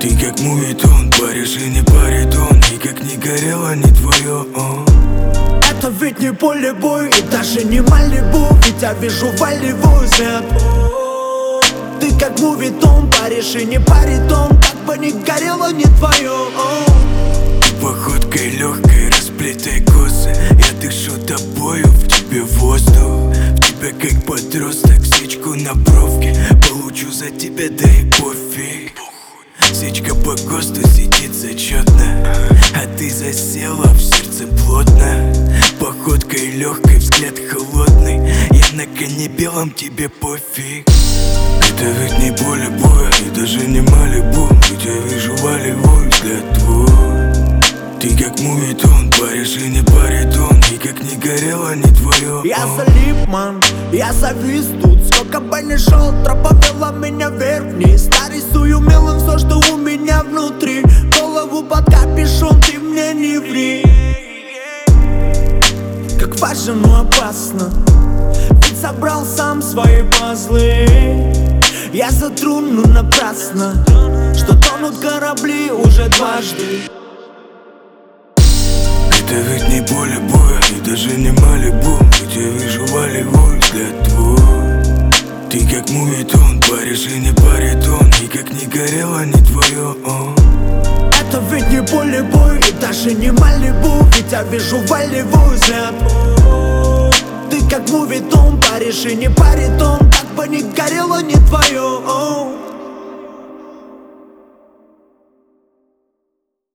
Ты как мувитон, паришь и не баритон, и как не горело, не твое. Это ведь не поле бой и даже не Малибу, ведь я вижу волевой взгляд. Ты как мувитон, паришь и не баритон, как бы не горело, не твое. Походкой легкой, расплетай косы, я дышу тобою, в тебе воздух. В тебя как подросток, свечку на бровке получу за тебя, да и пофиг. Свечка по ГОСТу сидит зачетно, а ты засела в сердце плотно. Походкой легкой, взгляд холодный, я на коне белом, тебе пофиг. Это ведь не поле боя и даже не Малибу, ведь я вижу волевой взгляд твой. Ты как мувитон, паришь и не баритон, и как не горело, не твое. Я залип, ман, я завис тут. Сколько бы ни шел, тропа вела меня вверх-вниз. Нарисую милым все, что у меня внутри. Голову под капюшон, ты мне не ври. Как важно, но опасно, ведь собрал сам свои пазлы. Я затру, но напрасно, что тонут корабли уже дважды. Это ведь не поле боя и даже не Малибу, ведь я вижу волевой взгляд твой. Ты как мувитон, паришь и не баритон, и как не горело, не твое. Это ведь не поле бой и даже не Малибу, ведь я вижу волевой взгляд. Ты как мувитон, паришь и не баритон, как бы не горело, не твое.